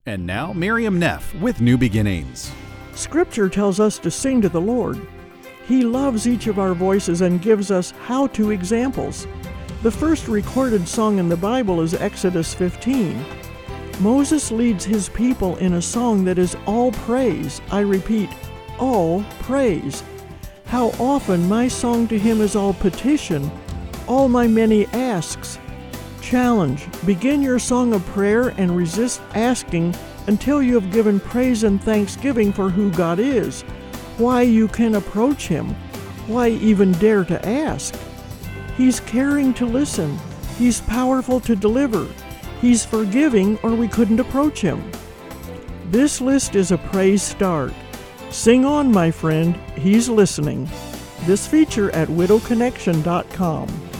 And now, Miriam Neff with New Beginnings. Scripture tells us to sing to the Lord. He loves each of our voices and gives us how-to examples. The first recorded song in the Bible is Exodus 15. Moses leads his people in a song that is all praise. I repeat, all praise. How often my song to him is all petition, all my many asks. Challenge: begin your song of prayer and resist asking until you have given praise and thanksgiving for who God is, why you can approach him, why even dare to ask. He's caring to listen. He's powerful to deliver. He's forgiving, or we couldn't approach him. This list is a praise start. Sing on, my friend. He's listening. This feature at widowconnection.com.